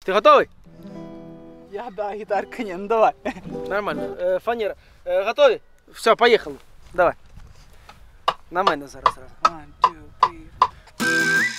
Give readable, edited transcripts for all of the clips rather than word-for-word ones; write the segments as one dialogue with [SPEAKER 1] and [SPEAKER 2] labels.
[SPEAKER 1] Ти готовий?
[SPEAKER 2] Да, гитарка не, ну давай.
[SPEAKER 1] Нормально. Фанера. Готові? Все, поїхали. Давай. На мене зараз.
[SPEAKER 2] 1, 2, 3.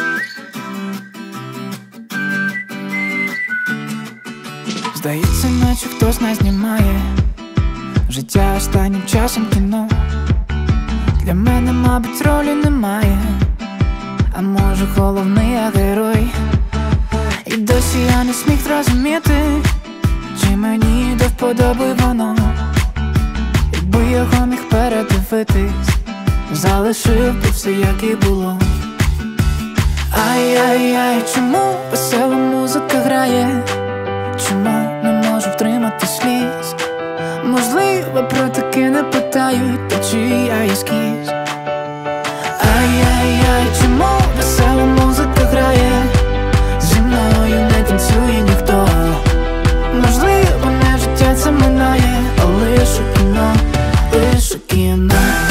[SPEAKER 3] Здається, наче хтось нас знімає. Життя останнім часом кіно. Для мене, мабуть, ролі немає. А може, головний я герой. І досі я не зміг зрозуміти, чи мені до вподоби воно. Якби його міг передивитись, залишив би все, як і було. Ай-яй-яй, чому весела музика грає? Чому не можу втримати сліз? Можливо, про таке не питають, та чи я ескіз. Ай-яй-яй, чому весела музика грає? Зі мною не танцює ніхто. Можливо, не життя це минає, а лише кіно, лише кіно.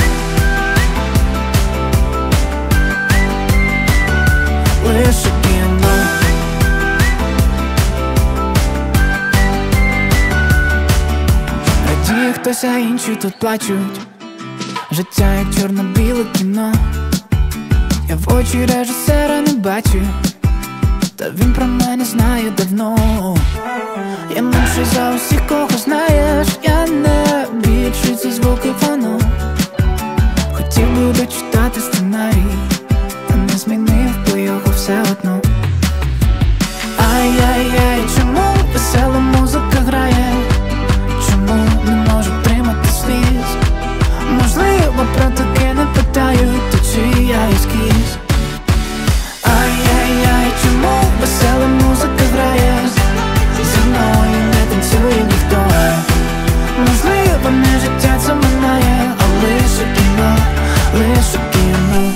[SPEAKER 3] Лише кіно. Радіє хтось, а інші тут плачуть. Життя як чорно-біле кіно. Я в очі режисера не бачу, та він про мене знає давно. Я менший за усіх, кого знаєш. Я не більший, ці звуки воно. Хотів би дочитати сценарій, та не змінив би його все одно. Ай-яй-яй, чому весела музика грає? Чому не можу втримати сліз? Можливо, про таке не питають, та чи я ескіз. Ай-яй-яй, чому весела музика грає? Зі мною не танцює ніхто. Можливо, не життя це минає, а лише кіно, лише кіно.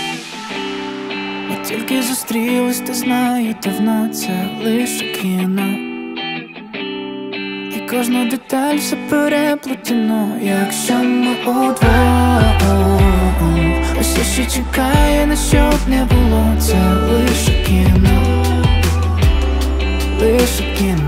[SPEAKER 3] Ми тільки зустрілись, ти знаю, давно це лише кіно. І кожна деталь все переплетено, якщо ми удвох. Усе, що чекає, на що б не було, це лише кіно, лише кіно.